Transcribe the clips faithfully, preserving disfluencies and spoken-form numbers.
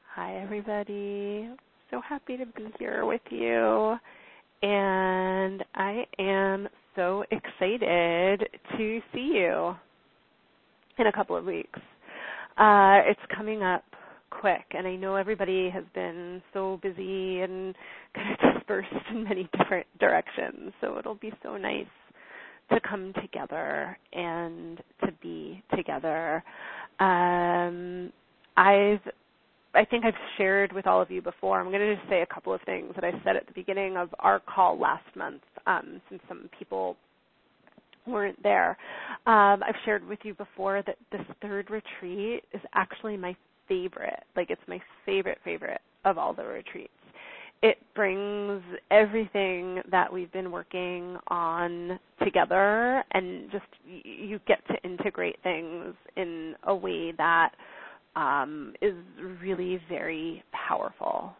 Hi, everybody. So happy to be here with you. And I am so excited to see you in a couple of weeks. Uh, it's coming up quick, and I know everybody has been so busy and kind of dispersed in many different directions, so it'll be so nice to come together and to be together. Um, I've I think I've shared with all of you before. I'm going to just say a couple of things that I said at the beginning of our call last month, um, since some people weren't there. Um, I've shared with you before that this third retreat is actually my favorite. Like, it's my favorite, favorite of all the retreats. It brings everything that we've been working on together, and just you get to integrate things in a way that Um, is really very powerful.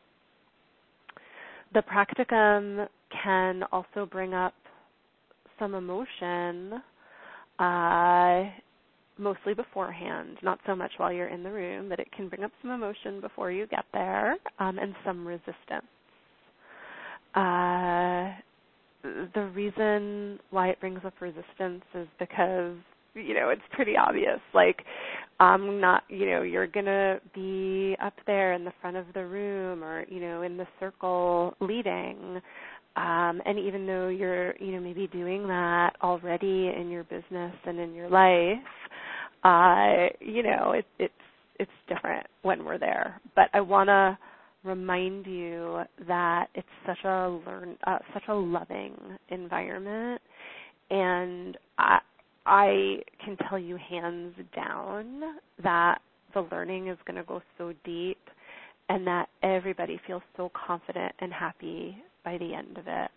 The practicum can also bring up some emotion, uh, mostly beforehand, not so much while you're in the room, but it can bring up some emotion before you get there, um, and some resistance. Uh, the reason why it brings up resistance is because, you know, it's pretty obvious. Like, I'm not, you know, you're going to be up there in the front of the room or, you know, in the circle leading. Um, and even though you're, you know, maybe doing that already in your business and in your life, uh, you know, it, it's it's different when we're there. But I want to remind you that it's such a learn, uh, such a loving environment, and I. I can tell you hands down that the learning is going to go so deep and that everybody feels so confident and happy by the end of it.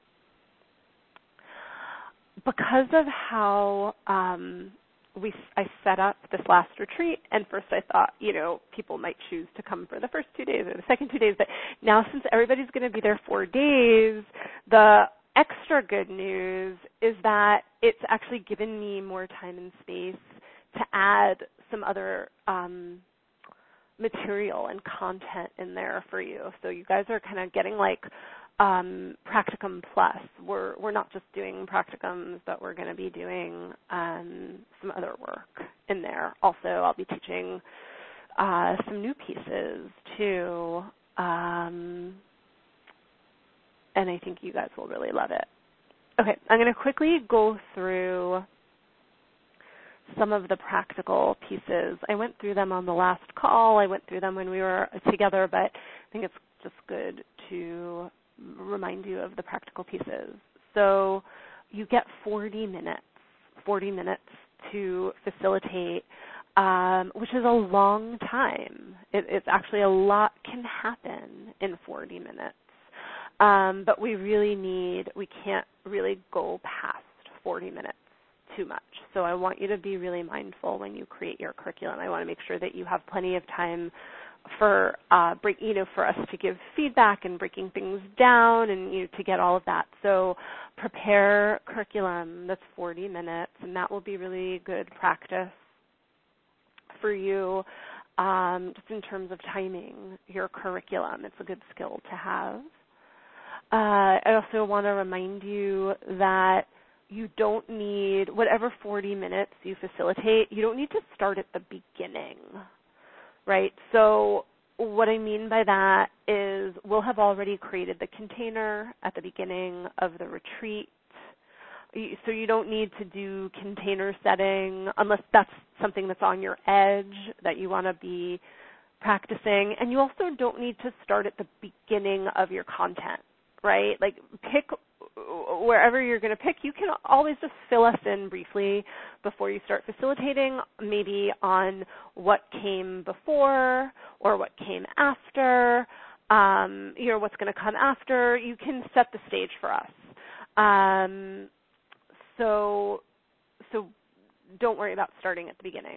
Because of how um, we, I set up this last retreat, and first I thought, you know, people might choose to come for the first two days or the second two days, but now since everybody's going to be there four days, the extra good news is that it's actually given me more time and space to add some other um, material and content in there for you. So you guys are kind of getting like um, practicum plus. We're we're not just doing practicums, but we're going to be doing um, some other work in there. Also, I'll be teaching uh, some new pieces too. Um, And I think you guys will really love it. Okay, I'm going to quickly go through some of the practical pieces. I went through them on the last call. I went through them when we were together, but I think it's just good to remind you of the practical pieces. So you get forty minutes, forty minutes to facilitate, um, which is a long time. It, it's actually a lot can happen in forty minutes. Um, but we really need, we can't really go past forty minutes too much. So I want you to be really mindful when you create your curriculum. I want to make sure that you have plenty of time for, uh, break, you know, for us to give feedback and breaking things down and you know, to get all of that. So prepare curriculum that's forty minutes, and that will be really good practice for you, um, just in terms of timing your curriculum. It's a good skill to have. Uh, I also want to remind you that you don't need, whatever forty minutes you facilitate, you don't need to start at the beginning, right? So what I mean by that is we'll have already created the container at the beginning of the retreat. So you don't need to do container setting unless that's something that's on your edge that you want to be practicing. And you also don't need to start at the beginning of your content. Right? Like pick wherever you're going to pick. You can always just fill us in briefly before you start facilitating, maybe on what came before or what came after, um, you know, what's going to come after. You can set the stage for us. Um, so, so don't worry about starting at the beginning.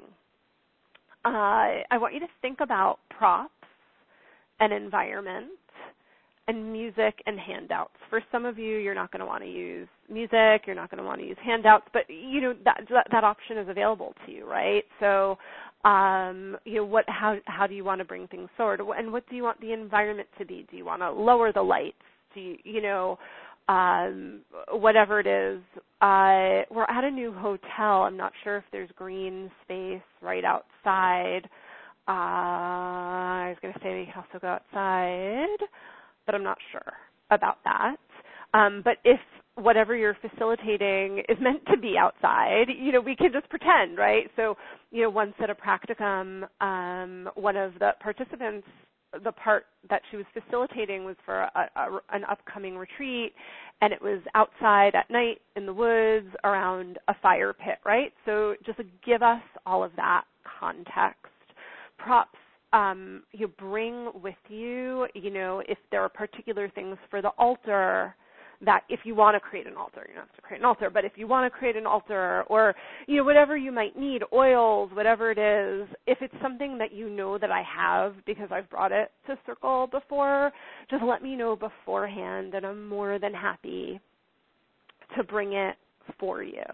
Uh, I want you to think about props and environment and music and handouts. For some of you, you're not going to want to use music, you're not going to want to use handouts, but you know that that option is available to you, right? So Um, you know, what, how, how do you want to bring things forward? And what do you want the environment to be? Do you want to lower the lights? Do you, you know, um, whatever it is. Uh, we're at a new hotel. I'm not sure if there's green space right outside. Uh, I was going to say we can also go outside, but I'm not sure about that. Um, but if whatever you're facilitating is meant to be outside, you know, we can just pretend, right? So, you know, once at a practicum, um, one of the participants, the part that she was facilitating was for a, a, an upcoming retreat, and it was outside at night in the woods around a fire pit, right? So just give us all of that context. Props um, you bring with you, you know, if there are particular things for the altar, that if you want to create an altar, you don't have to create an altar, but if you want to create an altar or, you know, whatever you might need, oils, whatever it is, if it's something that you know that I have because I've brought it to Circle before, just let me know beforehand and I'm more than happy to bring it for you.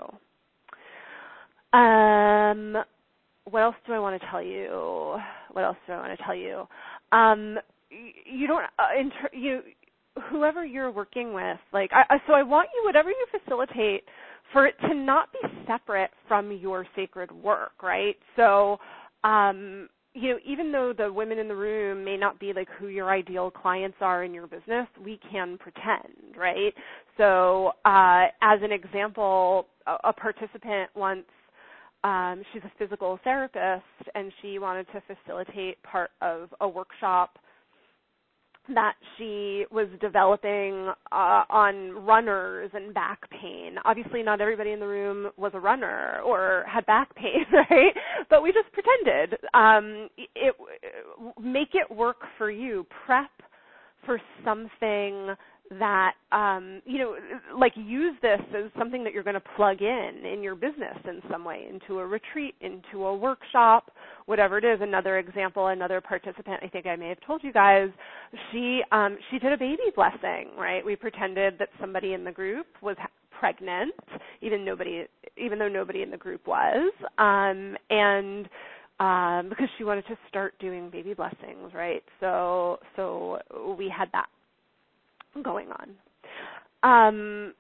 Um, what else do I want to tell you? What else do I want to tell you? Um, you don't, uh, inter- you, whoever you're working with, like, I, so I want you, whatever you facilitate, for it to not be separate from your sacred work, right? So, um, you know, even though the women in the room may not be like who your ideal clients are in your business, we can pretend, right? So, uh, as an example, a, a participant once, um, she's a physical therapist, and she wanted to facilitate part of a workshop that she was developing uh, on runners and back pain. Obviously, not everybody in the room was a runner or had back pain, right? But we just pretended. Um, it, make it work for you. Prep for something that, um, you know, like use this as something that you're going to plug in in your business in some way, into a retreat, into a workshop, whatever it is. Another example, another participant, I think I may have told you guys, she um, she did a baby blessing, right? We pretended that somebody in the group was pregnant, even nobody, even though nobody in the group was, um, and um, because she wanted to start doing baby blessings, right? So so we had that going on. Um,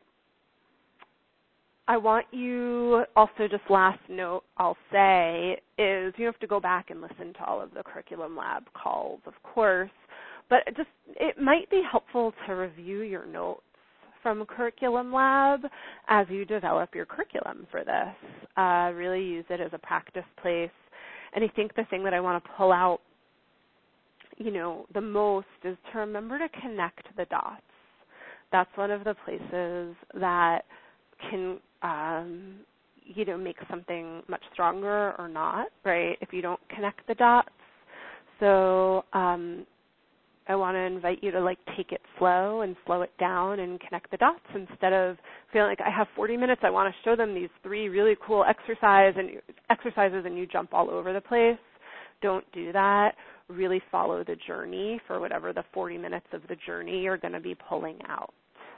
I want you also, just last note I'll say is you have to go back and listen to all of the Curriculum Lab calls, of course, but just it might be helpful to review your notes from Curriculum Lab as you develop your curriculum for this. Uh, really use it as a practice place. And I think the thing that I want to pull out, you know, the most is to remember to connect the dots. That's one of the places that can, um, you know, make something much stronger or not, right, if you don't connect the dots. So um, I want to invite you to, like, take it slow and slow it down and connect the dots instead of feeling like I have forty minutes, I want to show them these three really cool exercise and exercises and you jump all over the place. Don't do that. Really follow the journey for whatever the forty minutes of the journey you're going to be pulling out.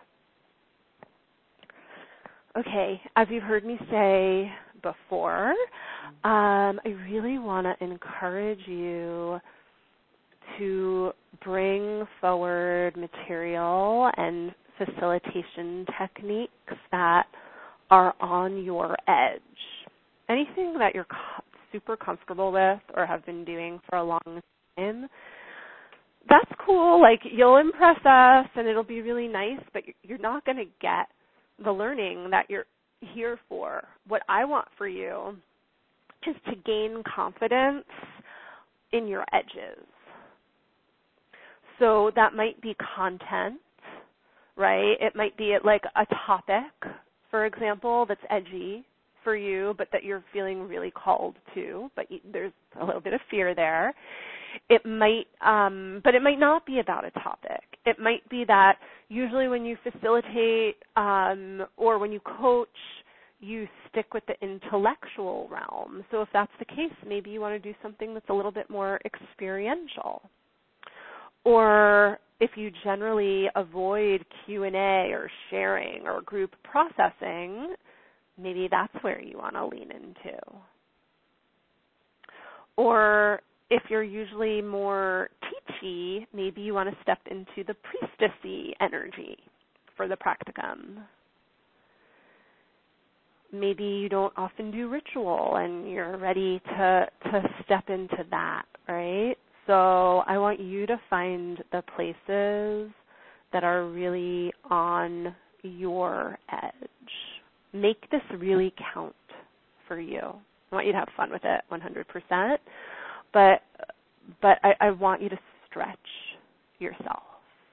Okay, as you've heard me say before, um, I really want to encourage you to bring forward material and facilitation techniques that are on your edge. Anything that you're co- super comfortable with or have been doing for a long time, that's cool. Like, you'll impress us and it'll be really nice, but you're not going to get the learning that you're here for. What I want for you is to gain confidence in your edges. So that might be content, right? It might be like a topic, for example, that's edgy for you, but that you're feeling really called to, but there's a little bit of fear there. It might, um, but it might not be about a topic. It might be that usually when you facilitate um, or when you coach, you stick with the intellectual realm. So if that's the case, maybe you want to do something that's a little bit more experiential. Or if you generally avoid Q and A or sharing or group processing, maybe that's where you want to lean into. Or if you're usually more teachy, maybe you want to step into the priestessy energy for the practicum. Maybe you don't often do ritual and you're ready to to step into that, right? So I want you to find the places that are really on your edge. Make this really count for you. I want you to have fun with it one hundred percent, but but I, I want you to stretch yourself.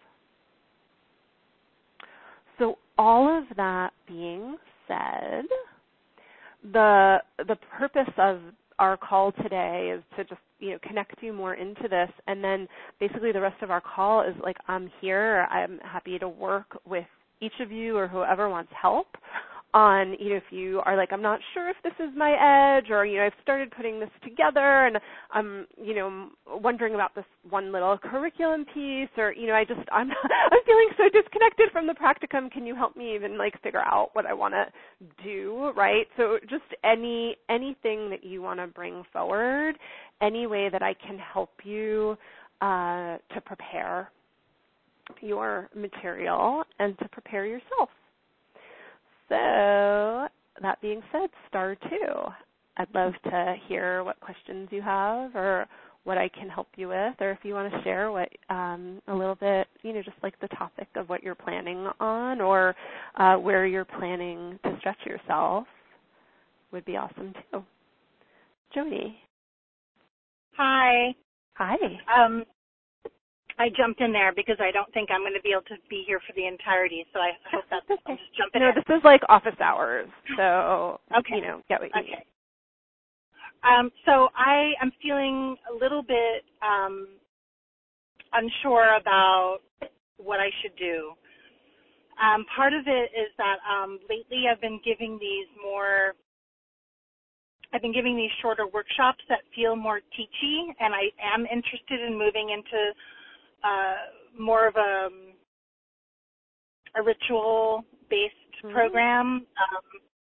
So all of that being said, the the purpose of our call today is to just, you know, connect you more into this, and then basically the rest of our call is like, I'm here, I'm happy to work with each of you or whoever wants help on, you know, if you are like, I'm not sure if this is my edge, or, you know, I've started putting this together and I'm, you know, wondering about this one little curriculum piece, or, you know, I just, I'm, I'm feeling so disconnected from the practicum. Can you help me even like figure out what I want to do, right? So just any, anything that you want to bring forward, any way that I can help you uh, to prepare your material and to prepare yourself. So that being said, star two. I'd love to hear what questions you have or what I can help you with, or if you want to share what um, a little bit, you know, just like the topic of what you're planning on, or uh, where you're planning to stretch yourself, would be awesome too. Joni. Hi. Hi. Um, I jumped in there because I don't think I'm going to be able to be here for the entirety, so I hope that's okay. I'm just jumping no, in. this is like office hours, so, okay. you know, get what you okay. need. Um, so I am feeling a little bit um, unsure about what I should do. Um, part of it is that um, lately I've been giving these more, I've been giving these shorter workshops that feel more teachy, and I am interested in moving into uh, more of a, a ritual-based mm-hmm. program. Um,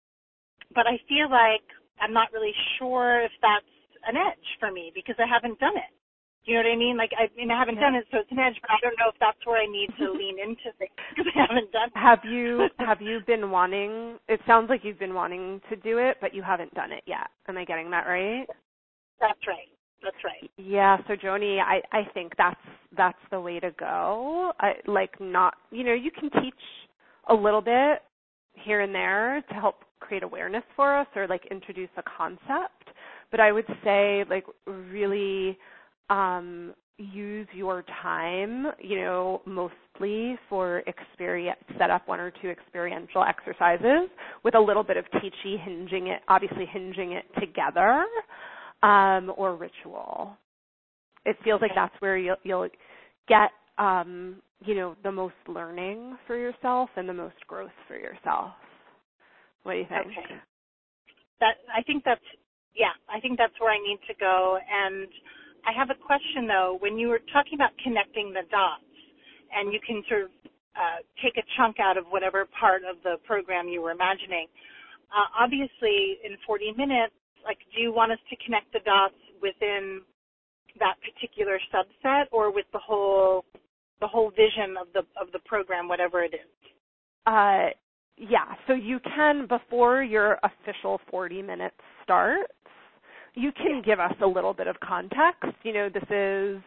but I feel like I'm not really sure if that's an edge for me because I haven't done it. Do you know what I mean? Like, I mean, I haven't yeah. done it, so it's an edge, but I don't know if that's where I need to lean into things because I haven't done it. Have you, have you been wanting, it sounds like you've been wanting to do it, but you haven't done it yet. Am I getting that right? That's right. That's right. Yeah, so Joni, I, I think that's that's the way to go. I, like not, you know, you can teach a little bit here and there to help create awareness for us or like introduce a concept, but I would say like really um, use your time, you know, mostly for experience, set up one or two experiential exercises with a little bit of teachy, hinging it, obviously hinging it together. Um, or ritual. It feels like that's where you'll, you'll get, um, you know, the most learning for yourself and the most growth for yourself. What do you think? Okay. That I think that's yeah. I think that's where I need to go. And I have a question though. When you were talking about connecting the dots, and you can sort of uh, take a chunk out of whatever part of the program you were imagining. Uh, obviously, in forty minutes. Like, do you want us to connect the dots within that particular subset, or with the whole the whole vision of the of the program, whatever it is? Uh, yeah. So you can, before your official forty minutes starts, you can yeah. give us a little bit of context. You know, this is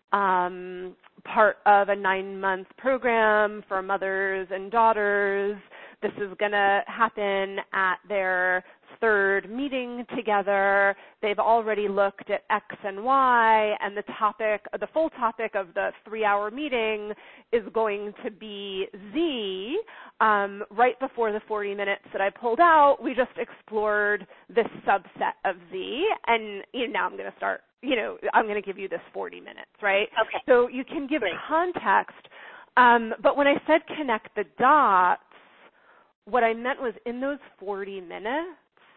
um, part of a nine-month program for mothers and daughters. This is going to happen at their third meeting together. They've already looked at X and Y, and the topic, the full topic of the three-hour meeting is going to be Z. Um, right before the forty minutes that I pulled out, we just explored this subset of Z, and you know, now I'm going to start, you know, I'm going to give you this forty minutes, right? Okay. So you can give Great. context, um, but when I said connect the dots, what I meant was in those forty minutes,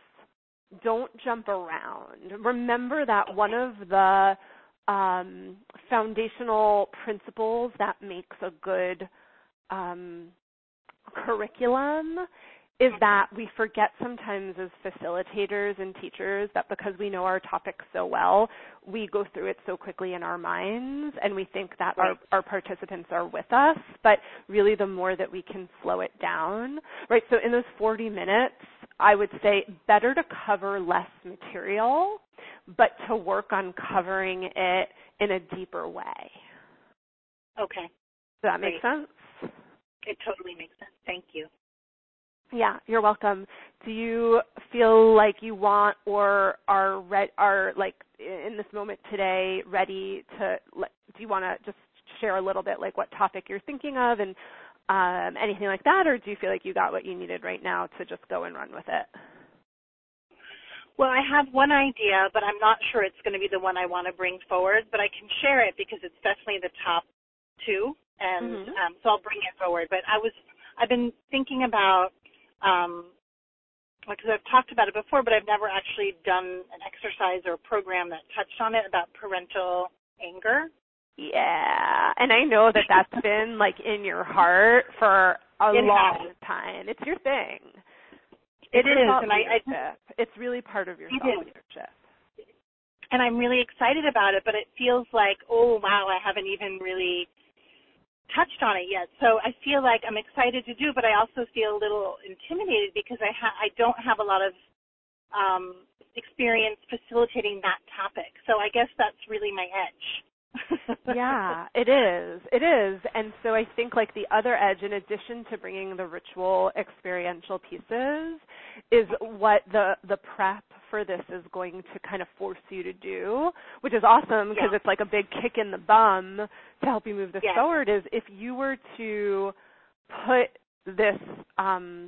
don't jump around. Remember that okay. one of the um, foundational principles that makes a good um, curriculum is that we forget sometimes as facilitators and teachers that because we know our topic so well, we go through it so quickly in our minds and we think that right. our, our participants are with us, but really the more that we can slow it down, right? So in those forty minutes, I would say better to cover less material, but to work on covering it in a deeper way. Okay. Does that make sense? It totally makes sense. Thank you. Yeah, you're welcome. Do you feel like you want or are re- are like in this moment today ready to? Do you want to just share a little bit like what topic you're thinking of and um, anything like that, or do you feel like you got what you needed right now to just go and run with it? Well, I have one idea, but I'm not sure it's going to be the one I want to bring forward. But I can share it because it's definitely the top two, and Mm-hmm. um, so I'll bring it forward. But I was I've been thinking about. Um, because I've talked about it before, but I've never actually done an exercise or a program that touched on it about parental anger. Yeah, and I know that that's been like in your heart for a it long has. time. It's your thing. It it's your is, thought and I, leadership. I, it's really part of your it thought is. leadership. And I'm really excited about it, but it feels like, oh wow, I haven't even really touched on it yet. So I feel like I'm excited to do, but I also feel a little intimidated because I ha- I don't have a lot of um, experience facilitating that topic. So I guess that's really my edge. Yeah, it is. It is. And so I think like the other edge, in addition to bringing the ritual experiential pieces, is what the the prep for this is going to kind of force you to do, which is awesome because yeah. it's like a big kick in the bum to help you move this yes. forward, is if you were to put this um,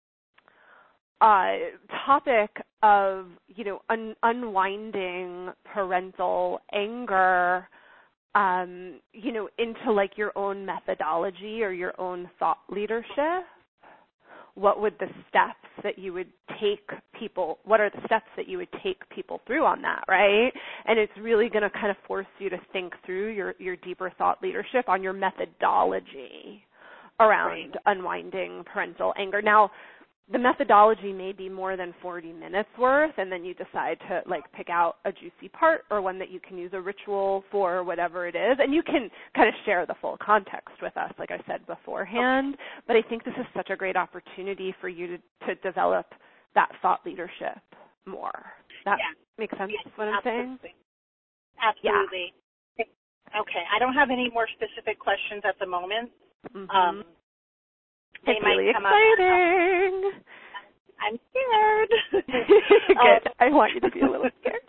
uh, topic of, you know, un- unwinding parental anger Um, you know, into like your own methodology or your own thought leadership, what would the steps that you would take people, what are the steps that you would take people through on that, right? And it's really going to kind of force you to think through your, your deeper thought leadership on your methodology around right. unwinding parental anger. Now, the methodology may be more than forty minutes worth, and then you decide to like pick out a juicy part or one that you can use a ritual for, whatever it is, and you can kind of share the full context with us, like I said beforehand. Okay. But I think this is such a great opportunity for you to, to develop that thought leadership more. That yeah. makes sense, yes, what I'm absolutely. saying? Absolutely. Yeah. Okay. I don't have any more specific questions at the moment. Mm-hmm. Um, They it's might really come exciting. Up. I'm scared. Good. um, I want you to be a little scared.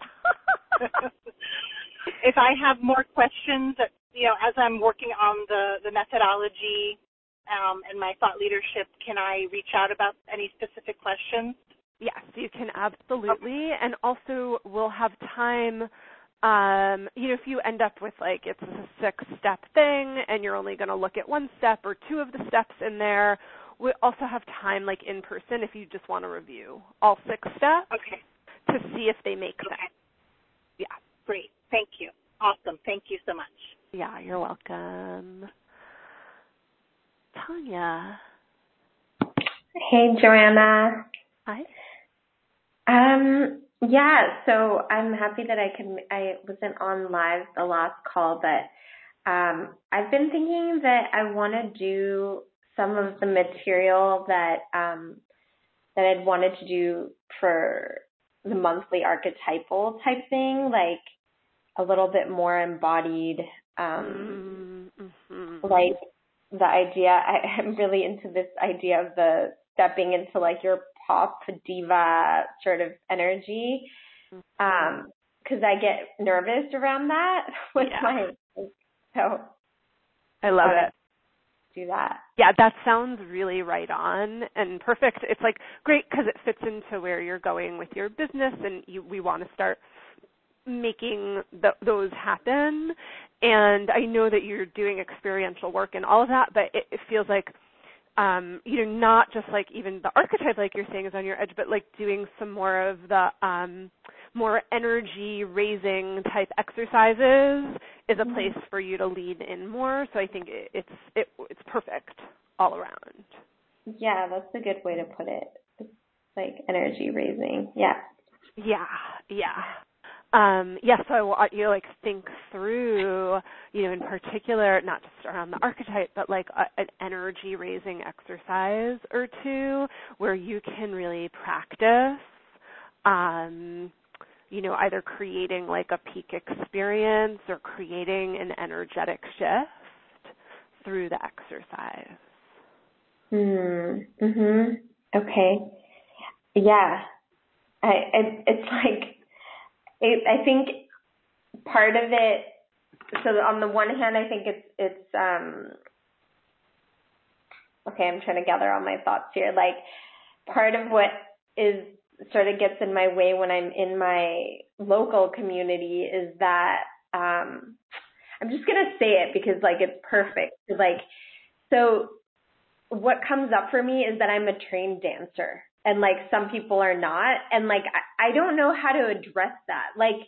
If I have more questions, that, you know, as I'm working on the, the methodology um, and my thought leadership, can I reach out about any specific questions? Yes, you can absolutely. Okay. And also we'll have time. Um, you know, if you end up with like it's a six-step thing and you're only going to look at one step or two of the steps in there, we also have time like in person if you just want to review all six steps okay. to see if they make okay. sense. Yeah. Great. Thank you. Awesome. Thank you so much. Yeah, you're welcome. Tanya. Hey, Joanna. Hi. Um, yeah, so I'm happy that I can, I wasn't on live the last call, but um, I've been thinking that I want to do some of the material that um, that I'd wanted to do for the monthly archetypal type thing, like a little bit more embodied, um, mm-hmm. like the idea, I, I'm really into this idea of the stepping into like your pop diva sort of energy, um, because I get nervous around that with yeah. my, so I love it. Do that. Yeah, that sounds really right on and perfect. It's like great because it fits into where you're going with your business, and you, we want to start making the, those happen. And I know that you're doing experiential work and all of that, but it, it feels like Um, you know, not just like even the archetype, like you're saying, is on your edge, but like doing some more of the um, more energy raising type exercises is a place for you to lean in more. So I think it, it's it, it's perfect all around. Yeah, that's a good way to put it. It's like energy raising. Yeah. Yeah, yeah. Um, yeah, so I want you to like think through, you know, in particular, not just around the archetype, but like a, an energy raising exercise or two where you can really practice, um, you know, either creating like a peak experience or creating an energetic shift through the exercise. Hmm. Mhm. Okay. Yeah. I, I it's like it, I think part of it. So on the one hand, I think it's it's um. Okay, I'm trying to gather all my thoughts here. Like part of what is sort of gets in my way when I'm in my local community is that um, I'm just gonna say it because like it's perfect. Like so. What comes up for me is that I'm a trained dancer and like some people are not. And like, I, I don't know how to address that. Like,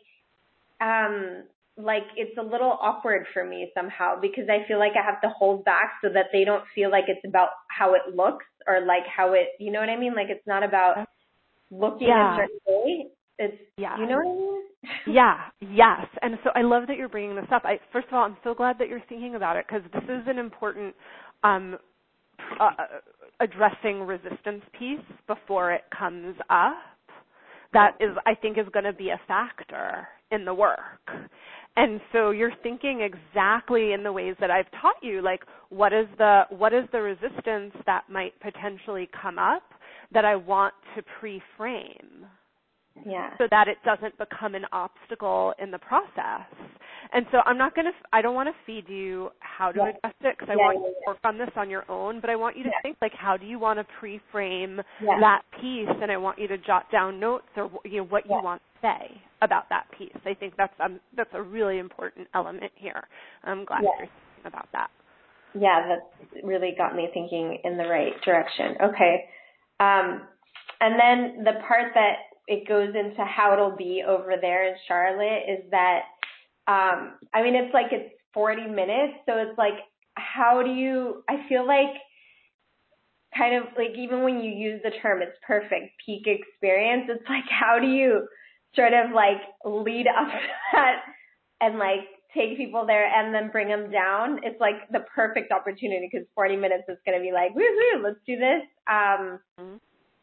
um, like it's a little awkward for me somehow because I feel like I have to hold back so that they don't feel like it's about how it looks or like how it, you know what I mean? Like it's not about looking Yeah. a certain way. It's, Yeah. you know what I mean? Yeah, yes. And so I love that you're bringing this up. I, first of all, I'm so glad that you're thinking about it because this is an important um, uh, addressing resistance piece before it comes up that is, I think, is going to be a factor in the work. And so you're thinking exactly in the ways that I've taught you, like what is the what is the resistance that might potentially come up that I want to pre-frame. Yeah. So that it doesn't become an obstacle in the process. And so I'm not going to, I don't want to feed you how to Yeah. address it because I Yeah, want yeah, you to work on this on your own, but I want you to yeah. think like how do you want to pre-frame Yeah. that piece, and I want you to jot down notes or you know what Yeah. you want to say about that piece. I think that's um, that's a really important element here. I'm glad Yeah. you're thinking about that. Yeah, that's really got me thinking in the right direction. Okay. Um, and then the part that it goes into how it'll be over there in Charlotte is that, um, I mean, it's like it's forty minutes. So it's like, how do you, I feel like kind of like even when you use the term, it's perfect peak experience. It's like, how do you sort of like lead up to that and like take people there and then bring them down? It's like the perfect opportunity because forty minutes is going to be like, woohoo, let's do this. Um, Mm-hmm.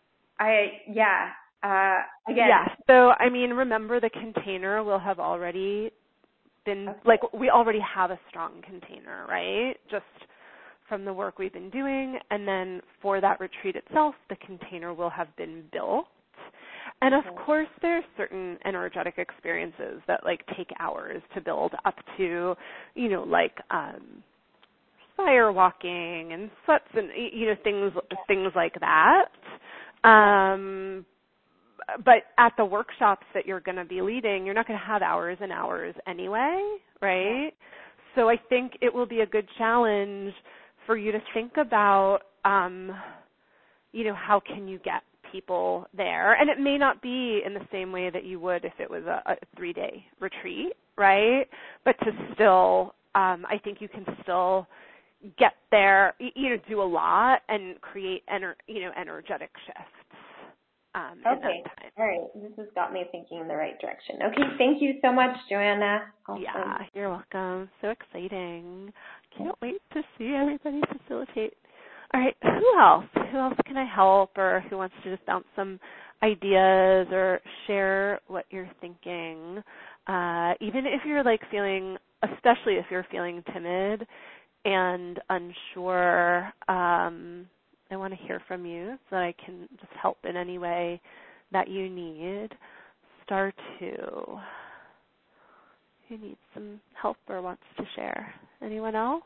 I, yeah, uh, again. Yeah, so I mean, remember the container will have already been, Okay. like we already have a strong container, right? Just from the work we've been doing, and then for that retreat itself, the container will have been built. And of Okay. course, there's certain energetic experiences that like take hours to build up to, you know, like um, fire walking and sweats and you know things things like that. Um, but at the workshops that you're going to be leading, you're not going to have hours and hours anyway, right? Yeah. So I think it will be a good challenge for you to think about, um, you know, how can you get people there? And it may not be in the same way that you would if it was a, a three-day retreat, right? But to still, um, I think you can still get there, you know, do a lot and create, ener- you know, energetic shifts. Um, Okay. All right. This has got me thinking in the right direction. Okay. Thank you so much, Joanna. Awesome. Yeah, you're welcome. So exciting. Can't wait to see everybody facilitate. All right. Who else? Who else can I help, or who wants to just bounce some ideas or share what you're thinking? Uh, even if you're like feeling, especially if you're feeling timid and unsure, um, I want to hear from you so that I can just help in any way that you need. Star two. Who needs some help or wants to share? Anyone else?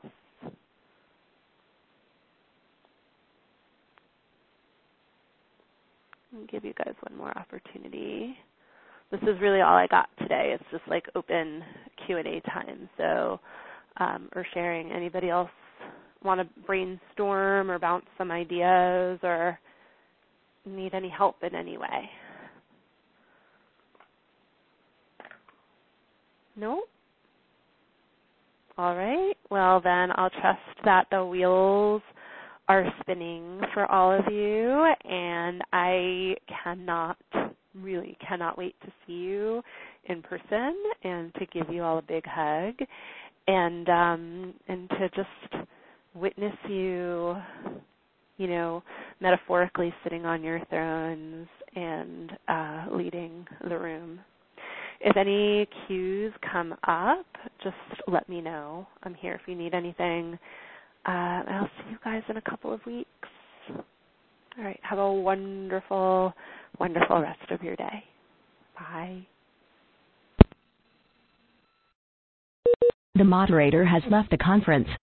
I'll give you guys one more opportunity. This is really all I got today. It's just like open Q and A time. So, um, or sharing. Anybody else want to brainstorm or bounce some ideas or need any help in any way? No? All right. Well, then I'll trust that the wheels are spinning for all of you, and I cannot, really cannot wait to see you in person and to give you all a big hug and um, and to just witness you, you know, metaphorically sitting on your thrones and uh, leading the room. If any cues come up, just let me know. I'm here if you need anything. Uh, I'll see you guys in a couple of weeks. All right. Have a wonderful, wonderful rest of your day. Bye. The moderator has left the conference.